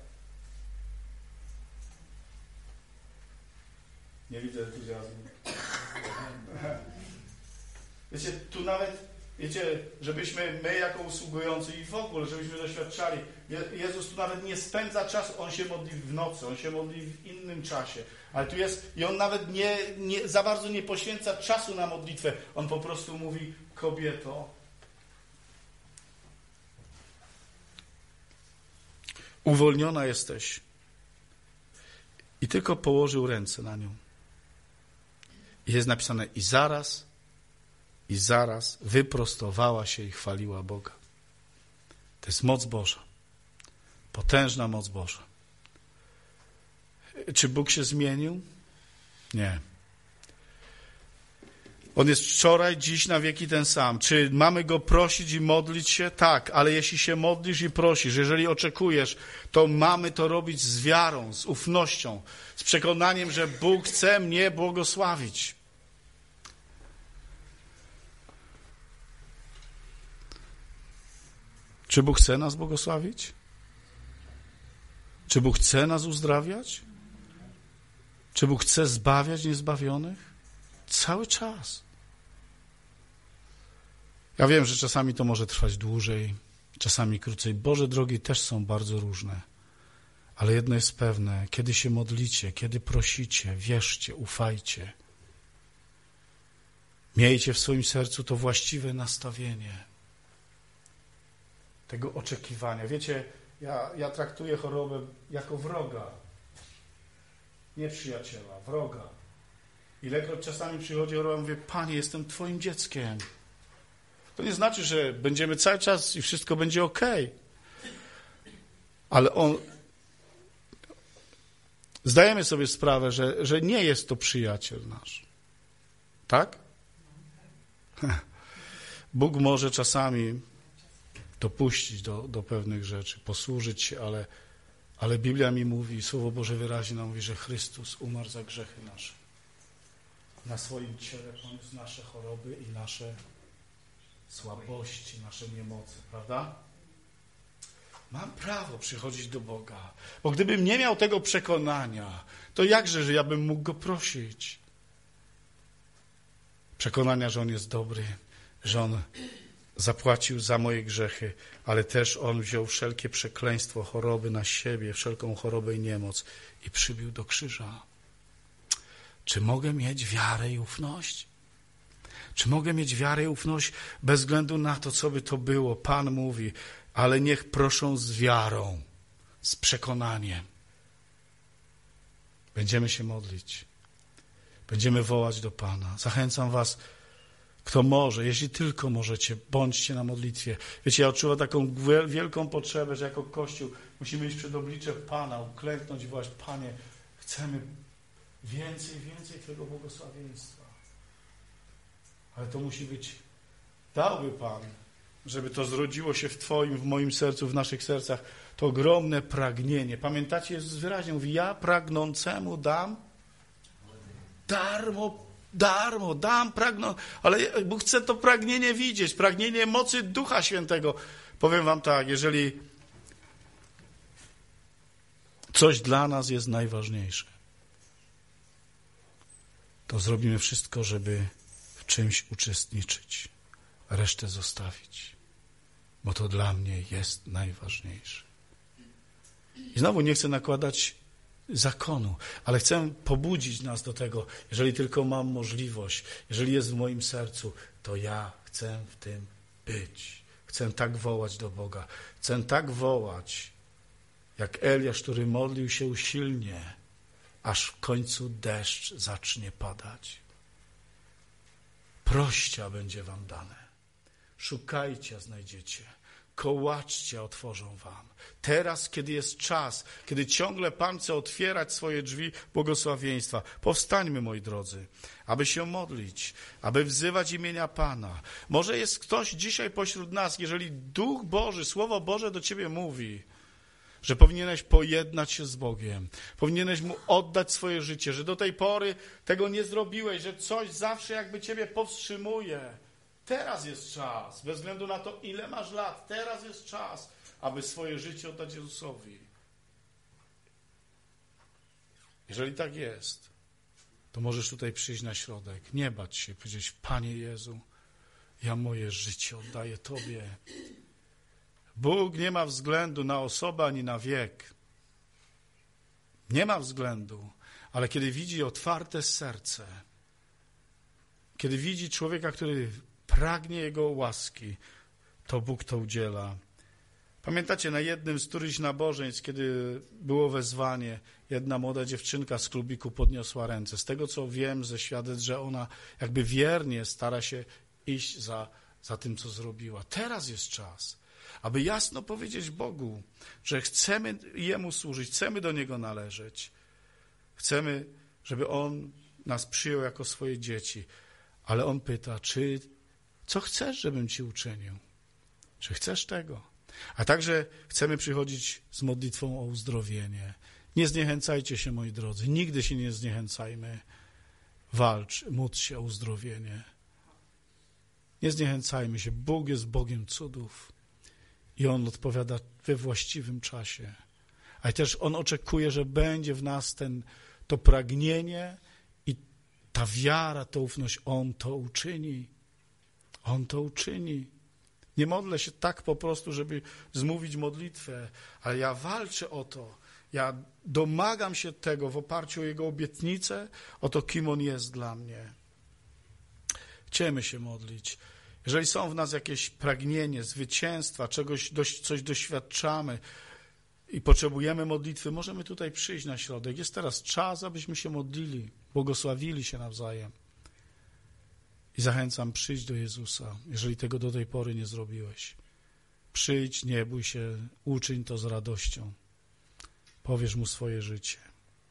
Nie widzę entuzjazmu. Wiecie, tu nawet, wiecie, żebyśmy my jako usługujący i w ogóle, żebyśmy doświadczali, Jezus tu nawet nie spędza czasu, On się modli w nocy, On się modli w innym czasie, ale tu jest, i On nawet nie za bardzo nie poświęca czasu na modlitwę, On po prostu mówi, kobieto, uwolniona jesteś. I tylko położył ręce na nią. I jest napisane, i zaraz wyprostowała się i chwaliła Boga. To jest moc Boża. Potężna moc Boża. Czy Bóg się zmienił? Nie. On jest wczoraj, dziś, na wieki ten sam. Czy mamy Go prosić i modlić się? Tak, ale jeśli się modlisz i prosisz, jeżeli oczekujesz, to mamy to robić z wiarą, z ufnością, z przekonaniem, że Bóg chce mnie błogosławić. Czy Bóg chce nas błogosławić? Czy Bóg chce nas uzdrawiać? Czy Bóg chce zbawiać niezbawionych? Cały czas. Ja wiem, że czasami to może trwać dłużej, czasami krócej. Boże drogi też są bardzo różne. Ale jedno jest pewne, kiedy się modlicie, kiedy prosicie, wierzcie, ufajcie. Miejcie w swoim sercu to właściwe nastawienie tego oczekiwania. Wiecie, ja traktuję chorobę jako wroga. Nie przyjaciela, wroga. Ilekroć czasami przychodzi choroba, mówię, Panie, jestem Twoim dzieckiem. To nie znaczy, że będziemy cały czas i wszystko będzie okej. Ale zdajemy sobie sprawę, że nie jest to przyjaciel nasz. Tak? Bóg może czasami dopuścić do pewnych rzeczy, posłużyć się, ale Biblia mi mówi, Słowo Boże wyraźnie nam mówi, że Chrystus umarł za grzechy nasze. Na swoim ciele poniósł nasze choroby i nasze słabości, nasze niemocy, prawda? Mam prawo przychodzić do Boga, bo gdybym nie miał tego przekonania, to jakże, że ja bym mógł Go prosić? Przekonania, że On jest dobry, że On zapłacił za moje grzechy, ale też On wziął wszelkie przekleństwo, choroby na siebie, wszelką chorobę i niemoc i przybił do krzyża. Czy mogę mieć wiarę i ufność? Czy mogę mieć wiarę i ufność bez względu na to, co by to było? Pan mówi, ale niech proszą z wiarą, z przekonaniem. Będziemy się modlić. Będziemy wołać do Pana. Zachęcam was, kto może, jeśli tylko możecie, bądźcie na modlitwie. Wiecie, ja odczuwam taką wielką potrzebę, że jako Kościół musimy iść przed oblicze Pana, uklęknąć i wołać, Panie, chcemy więcej Twojego błogosławieństwa. Ale to musi być, dałby Pan, żeby to zrodziło się w Twoim, w moim sercu, w naszych sercach, to ogromne pragnienie. Pamiętacie, Jezus wyraźnie mówi, ja pragnącemu dam darmo, dam ale Bóg chce to pragnienie widzieć, pragnienie mocy Ducha Świętego. Powiem wam tak, jeżeli coś dla nas jest najważniejsze, to zrobimy wszystko, żeby w czymś uczestniczyć, a resztę zostawić, bo to dla mnie jest najważniejsze. I znowu nie chcę nakładać zakonu, ale chcę pobudzić nas do tego, jeżeli tylko mam możliwość, jeżeli jest w moim sercu, to ja chcę w tym być. Chcę tak wołać do Boga. Chcę tak wołać, jak Eliasz, który modlił się usilnie, aż w końcu deszcz zacznie padać. Proście, a będzie wam dane. Szukajcie, a znajdziecie. Kołaczcie, a otworzą wam. Teraz, kiedy jest czas, kiedy ciągle Pan chce otwierać swoje drzwi błogosławieństwa, powstańmy, moi drodzy, aby się modlić, aby wzywać imienia Pana. Może jest ktoś dzisiaj pośród nas, jeżeli Duch Boży, Słowo Boże do ciebie mówi, że powinieneś pojednać się z Bogiem, powinieneś Mu oddać swoje życie, że do tej pory tego nie zrobiłeś, że coś zawsze jakby ciebie powstrzymuje. Teraz jest czas, bez względu na to, ile masz lat, teraz jest czas, aby swoje życie oddać Jezusowi. Jeżeli tak jest, to możesz tutaj przyjść na środek, nie bać się, powiedzieć: Panie Jezu, ja moje życie oddaję Tobie. Bóg nie ma względu na osobę ani na wiek. Nie ma względu, ale kiedy widzi otwarte serce, kiedy widzi człowieka, który pragnie Jego łaski, to Bóg to udziela. Pamiętacie, na jednym z którychś nabożeństw, kiedy było wezwanie, jedna młoda dziewczynka z klubiku podniosła ręce. Z tego, co wiem ze świadectw, że ona jakby wiernie stara się iść za tym, co zrobiła. Teraz jest czas, aby jasno powiedzieć Bogu, że chcemy Jemu służyć, chcemy do Niego należeć. Chcemy, żeby On nas przyjął jako swoje dzieci. Ale On pyta, co chcesz, żebym Ci uczynił? Czy chcesz tego? A także chcemy przychodzić z modlitwą o uzdrowienie. Nie zniechęcajcie się, moi drodzy. Nigdy się nie zniechęcajmy. Módl się o uzdrowienie. Nie zniechęcajmy się. Bóg jest Bogiem cudów. I On odpowiada we właściwym czasie. A też On oczekuje, że będzie w nas to pragnienie i ta wiara, ta ufność. On to uczyni. On to uczyni. Nie modlę się tak po prostu, żeby zmówić modlitwę, ale ja walczę o to. Ja domagam się tego w oparciu o Jego obietnicę, o to, kim On jest dla mnie. Chcemy się modlić. Jeżeli są w nas jakieś pragnienie, zwycięstwa, coś doświadczamy i potrzebujemy modlitwy, możemy tutaj przyjść na środek. Jest teraz czas, abyśmy się modlili, błogosławili się nawzajem. I zachęcam, przyjdź do Jezusa, jeżeli tego do tej pory nie zrobiłeś. Przyjdź, nie bój się, uczyń to z radością. Powierz Mu swoje życie.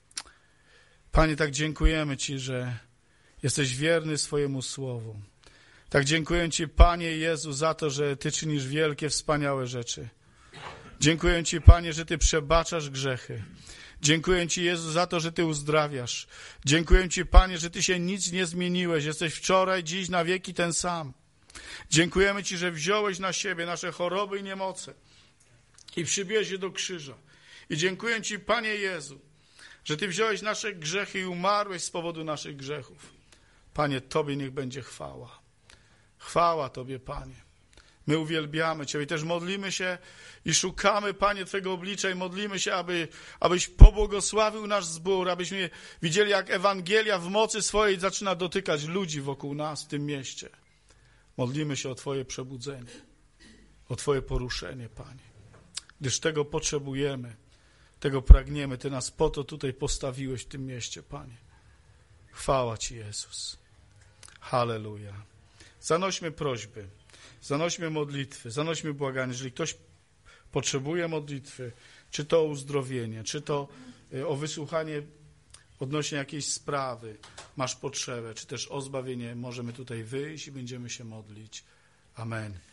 Panie, tak dziękujemy Ci, że jesteś wierny swojemu słowu. Tak dziękuję Ci, Panie Jezu, za to, że Ty czynisz wielkie, wspaniałe rzeczy. Dziękuję Ci, Panie, że Ty przebaczasz grzechy. Dziękuję Ci, Jezu, za to, że Ty uzdrawiasz. Dziękuję Ci, Panie, że Ty się nic nie zmieniłeś. Jesteś wczoraj, dziś, na wieki ten sam. Dziękujemy Ci, że wziąłeś na siebie nasze choroby i niemoce i przybiłeś je do krzyża. I dziękuję Ci, Panie Jezu, że Ty wziąłeś nasze grzechy i umarłeś z powodu naszych grzechów. Panie, Tobie niech będzie chwała. Chwała Tobie, Panie. My uwielbiamy Cię i też modlimy się i szukamy, Panie, Twego oblicza i modlimy się, abyś pobłogosławił nasz zbór, abyśmy widzieli, jak Ewangelia w mocy swojej zaczyna dotykać ludzi wokół nas w tym mieście. Modlimy się o Twoje przebudzenie, o Twoje poruszenie, Panie. Gdyż tego potrzebujemy, tego pragniemy. Ty nas po to tutaj postawiłeś w tym mieście, Panie. Chwała Ci, Jezus. Halleluja. Zanośmy prośby. Zanośmy modlitwy, zanośmy błaganie. Jeżeli ktoś potrzebuje modlitwy, czy to o uzdrowienie, czy to o wysłuchanie odnośnie jakiejś sprawy, masz potrzebę, czy też o zbawienie, możemy tutaj wyjść i będziemy się modlić. Amen.